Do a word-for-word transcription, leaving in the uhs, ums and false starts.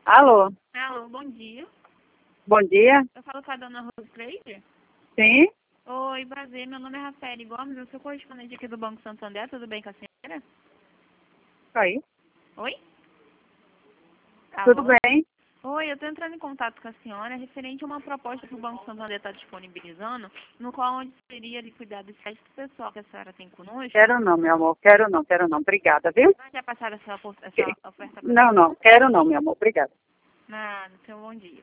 Alô, Alô, bom dia. bom dia. Eu falo com a dona Rose Trader. Sim? Oi, prazer. Meu nome é Rafael Gomes. Eu sou correspondente aqui do Banco Santander. Tudo bem com a senhora? Aí. Oi? Tudo Alô? bem? Oi, eu estou entrando em contato com a senhora referente a uma proposta que o Banco Santander está disponibilizando, no qual onde seria de cuidar desse crédito pessoal que a senhora tem conosco. Quero não, meu amor. Quero não, quero não. Obrigada, viu? Já passaram essa, essa Que- oferta para a Não, senhora? não. Quero não, meu amor. Obrigada. Nada, seu bom dia.